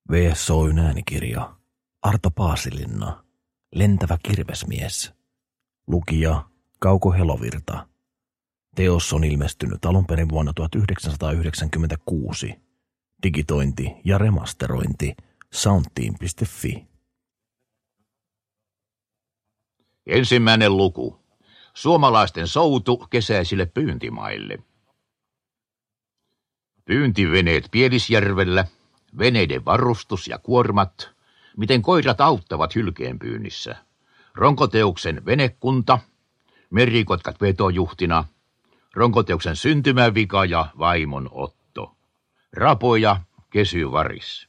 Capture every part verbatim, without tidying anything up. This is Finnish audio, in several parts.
V S Oyn äänikirja. Arto Paasilinna. Lentävä kirvesmies. Lukija Kauko Helovirta. Teos on ilmestynyt alun perin vuonna tuhatyhdeksänsataayhdeksänkymmentäkuusi. Digitointi ja remasterointi soundteam piste fi. Ensimmäinen luku. Suomalaisten soutu kesäisille pyyntimaille. Pyyntiveneet Pielisjärvellä, veneiden varustus ja kuormat, miten koirat auttavat hylkeenpyynnissä. Ronkoteuksen venekunta, merikotkat vetojuhtina, Ronkoteuksen syntymävika ja vaimon Otto. Rapoja, Kesy Varis.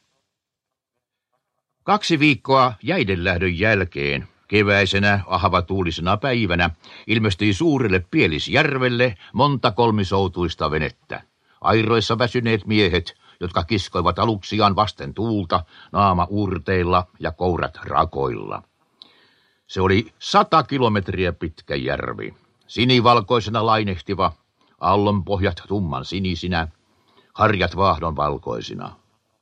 Kaksi viikkoa jäidenlähdön jälkeen, keväisenä ahvatuulisena päivänä, ilmestyi suurelle Pielisjärvelle monta kolmisoutuista venettä. Airoissa väsyneet miehet, jotka kiskoivat aluksiaan vasten tuulta, naama urteilla ja kourat rakoilla. Se oli sata kilometriä pitkä järvi, sinivalkoisena lainehtiva, aallonpohjat tumman sinisinä, harjat vaahdon valkoisina.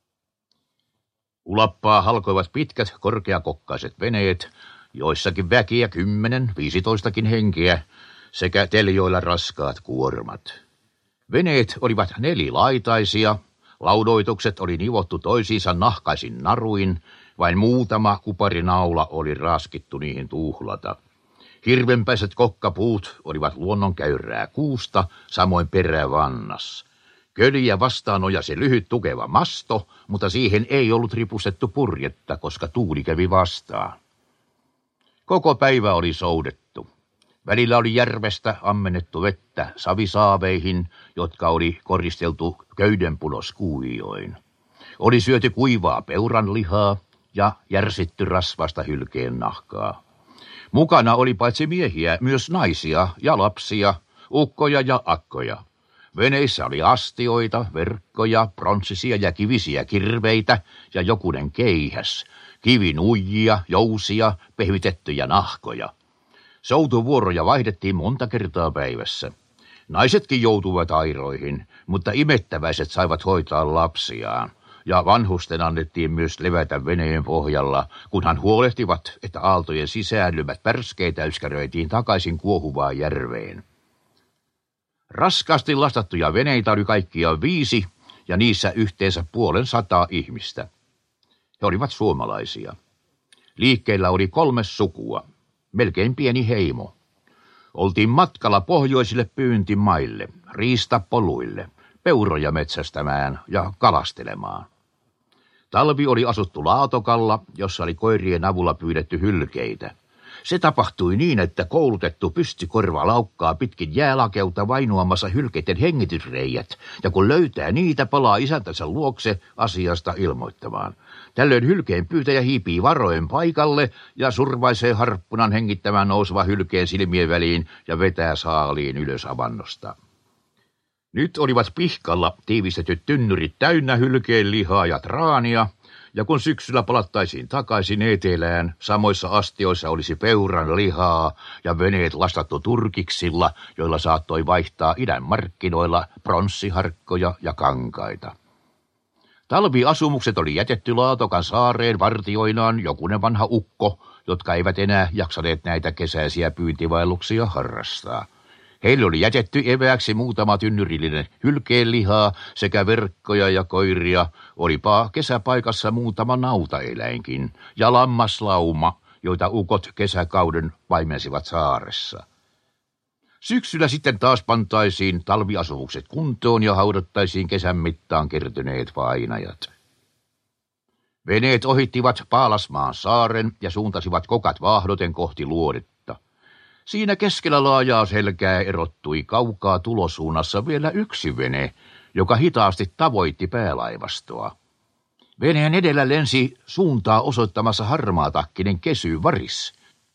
Ulappaa halkoivat pitkät korkeakokkaiset veneet, joissakin väkiä kymmenen, viisitoistakin henkeä, sekä teljoilla raskaat kuormat. Veneet olivat nelilaitaisia, laudoitukset oli nivottu toisiinsa nahkaisin naruin, vain muutama kuparinaula oli raskittu niihin tuhlata. Hirvenpäiset kokkapuut olivat luonnonkäyrää kuusta, samoin perävannas. Köliä vastaan nojasi lyhyt tukeva masto, mutta siihen ei ollut ripustettu purjetta, koska tuuli kävi vastaan. Koko päivä oli soudettu. Välillä oli järvestä ammennettu vettä savisaaveihin, jotka oli koristeltu köydenpudoskuivioin. Oli syöty kuivaa peuranlihaa ja järsitty rasvasta hylkeen nahkaa. Mukana oli paitsi miehiä myös naisia ja lapsia, ukkoja ja akkoja. Veneissä oli astioita, verkkoja, pronssisia ja kivisiä kirveitä ja jokunen keihäs, kivinuijia, jousia, pehvitettyjä nahkoja. Soutuvuoroja vaihdettiin monta kertaa päivässä. Naisetkin joutuivat airoihin, mutta imettäväiset saivat hoitaa lapsiaan, ja vanhusten annettiin myös levätä veneen pohjalla, kunhan huolehtivat, että aaltojen sisäällymät pärskeitä yskäröitiin takaisin kuohuvaan järveen. Raskaasti lastattuja veneitä oli kaikkiaan viisi, ja niissä yhteensä puolen sataa ihmistä. He olivat suomalaisia. Liikkeellä oli kolme sukua. Melkein pieni heimo. Oltiin matkalla pohjoisille pyyntimaille, riistapoluille, peuroja metsästämään ja kalastelemaan. Talvi oli asuttu laatokalla, jossa oli koirien avulla pyydetty hylkeitä. Se tapahtui niin, että koulutettu pystykorva laukkaa pitkin jäälakeuta vainoamassa hylkeiden hengitysreijät, ja kun löytää niitä, palaa isäntänsä luokse asiasta ilmoittamaan. Tällöin hylkeen pyytäjä hiipii varoen paikalle ja survaisee harppunan hengittämään nouseva hylkeen silmien väliin ja vetää saaliin ylös avannosta. Nyt olivat pihkalla tiivistetyt tynnyrit täynnä hylkeen lihaa ja traania, ja kun syksyllä palattaisiin takaisin etelään, samoissa astioissa olisi peuran lihaa ja veneet lastattu turkiksilla, joilla saattoi vaihtaa idän markkinoilla pronssiharkkoja ja kankaita. Talviasumukset oli jätetty Laatokan saareen vartioinaan jokunen vanha ukko, jotka eivät enää jaksaneet näitä kesäisiä pyyntivaelluksia harrastaa. Heille oli jätetty evääksi muutama tynnyrillinen hylkeenlihaa sekä verkkoja ja koiria, olipa kesäpaikassa muutama nautaeläinkin ja lammaslauma, joita ukot kesäkauden paimensivat saaressa. Syksyllä sitten taas pantaisiin talviasumukset kuntoon ja haudattaisiin kesän mittaan kertyneet vainajat. Veneet ohittivat Paalasmaan saaren ja suuntasivat kokat vaahdoten kohti luodetta. Siinä keskellä laajaa selkää erottui kaukaa tulosuunnassa vielä yksi vene, joka hitaasti tavoitti päälaivastoa. Veneen edellä lensi suuntaa osoittamassa harmaatakkinen Kesy Varis.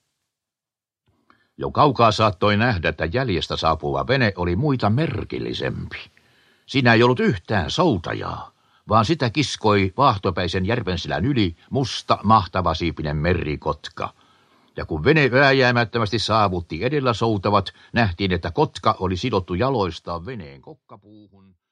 Jo kaukaa saattoi nähdä, että jäljestä saapuva vene oli muita merkillisempi. Siinä ei ollut yhtään soutajaa, vaan sitä kiskoi vaahtopäisen järvensilän yli musta mahtavasiipinen merikotka. Ja kun vene vääjäämättömästi saavutti edellä soutavat, nähtiin, että kotka oli sidottu jaloistaan veneen kokkapuuhun.